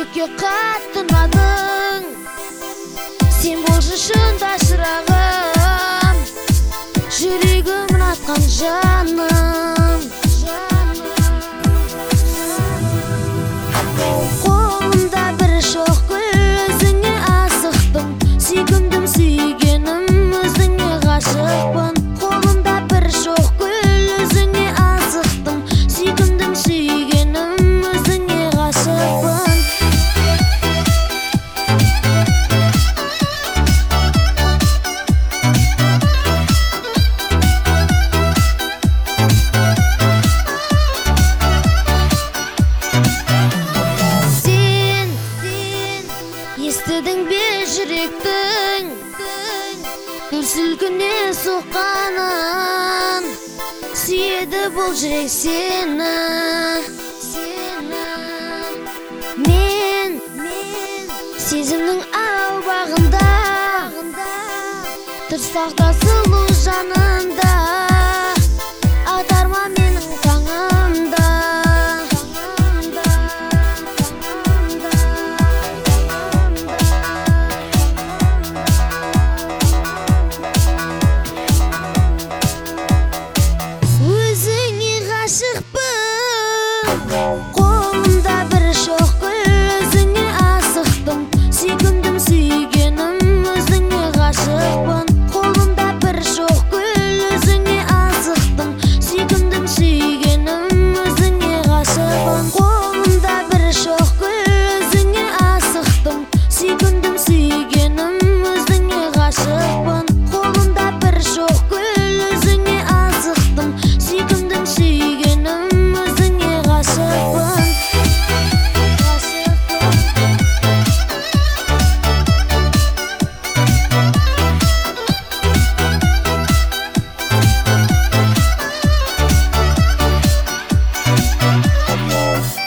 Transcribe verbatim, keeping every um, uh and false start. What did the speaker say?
жүрекке қатты ұнадың. Сен болшы шында шырағым, жүрегімнің атқан жаным. Қолымда бір шоқ гүл, өзіңе асықтым, сүйкімдім сүйгенім, өзіңе ғашықпын. Қолымда бір шоқ гүл, өзіңе асықтым, сүйкімдім сүйгенім, өзіңе ғашықпын. Естідің бе жүректің дүрсілкіне соққанын, сүйеді бұл жүрек сені. Мен сезімнің ау бағында, тұрсақта сұлу жанында, атарма менің таңымда. Қолымда бір шоқ гүл, өзіңе асықтым, сүйкімдім сүйгенім, өзіңе ғашықпын. Қолымда бір шоқ гүл, өзіңе асықтым, сүйкімдім сүйгенім, өзіңе ғашықпын. Қолымда бір шоқ гүл, өзіңе асықтым, сүйкімдім сүйгенім, өзіңе ғашықпын. Қолымда бір шоқ гүл, өзіңе асықтым, сүйкімдім сүйгенім, өзіңе ғашықпын. Come on.